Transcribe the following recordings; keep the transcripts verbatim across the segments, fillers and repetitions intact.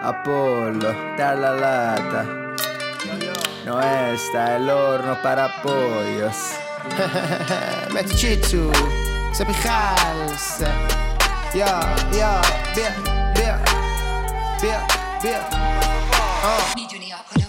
Apollo, dar la lata. No está el horno para pollos. Metichitu, Sepijals. Ja, ja, bia, bia, bia, bia. میدونی آپولو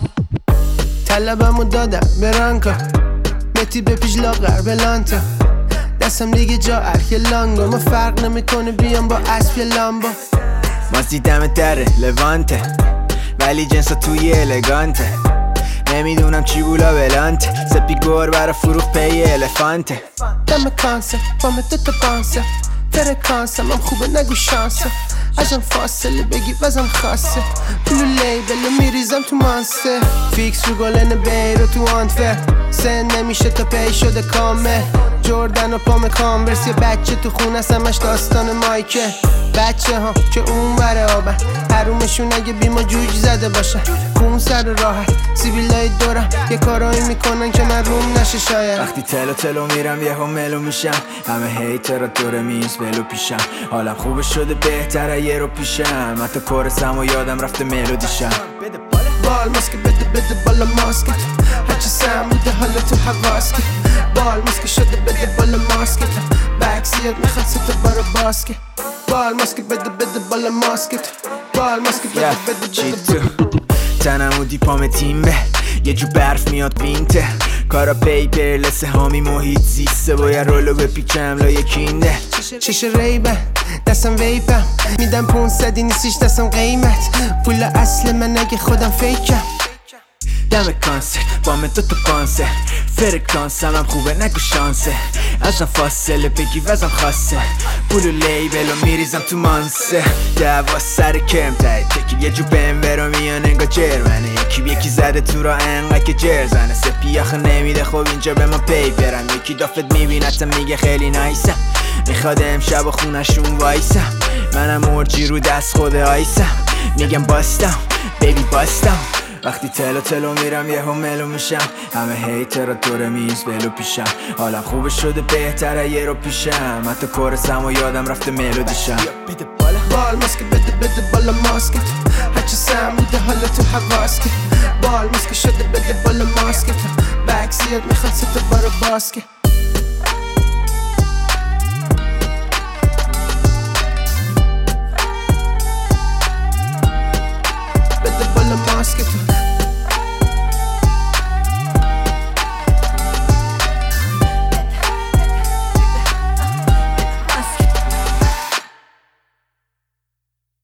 طلبمو دادم به رانکا متی به پیش لاغر به لانتا دستم دیگه جا ارک لانگو ما فرق نمیکنه بیام با اسب یا لامبو ماستی دم دره لوانته ولی جنسا توی الگانته نمیدونم چی بولا بلانته سپی گور برا فروخ پی الفانته دم کانسه با من دوتا بانسه فرکانسم هم خوبه نگو شانسه ازم فاصله بگی وزم خاصه پلو لیبلو میریزم تو مانسه فیکس رو گلن بیرو تو آنتفر سن نمیشه تا پی شده کامل جردن و پام کانورس یه بچه تو خونه همش داستان مایکه بچه ها که اون بره آبن حرومشون اگه بیما جوج زده باشن خون سر راحت سیبیلای دورم یه کارایی میکنن که من روم نشه شاید وقتی تلو تلو میرم یه هم ملو میشم همه هیترها دور میز بلو پیشم حالم خوبه شده بهتره یه رو پیشم حتی کورسم و یادم رفته ملودیشم بال ماسک بده بده بالا ماسکت هرچی سم بوده حالا تو حواسکت بال ماسک شده بده بالا ماسکت بکسیت میخواد ستا بارو باسکت بال ماسک بده بده بالا ماسکت بال ماسک بده بده چی بده تو تنم و دیپام تیمه یه جو برف میاد وینته کارا پیپر لسه هامی محیط زیسته باید رولو بپیچم لایه کینده چش ریبن دستم ویپم میدم پونصدی نیستیش دستم قیمت پول اصل من اگه خودم فیکم دم کانسر با من دوتا پانسر فرکانسم هم خوبه نگو شانسه ازم فاصله بگی وزم خاصه پولو لیبلو میریزم تو مانسه دوا سر کم تایی تکی یه جو بهم برو میان انگا جرمنه یکی یکی زده تو را انقا که جرزنه سپی آخه نمیده خب اینجا به من پی برم یکی دافت میبینتم میگه خیلی نایسم میخواد امشب و خونشون وایسم منم مرجی رو دست خود آیسم میگم باستم بیبی باستم وقتی تلو تلو میرم یه هم ملو میشم همه هیترها دور میز بلو پیشم حالم خوبه شده بهتره یه رو پیشم حتی کورسم و یادم رفته ملودیشم بال ماسک بده بده بالا ماسکت هرچی سم بوده حالا تو حواسکت بال ماسک شده بده بالا ماسکت بکسیت میخواد ستا بارو باسکت بده بالا ماسکت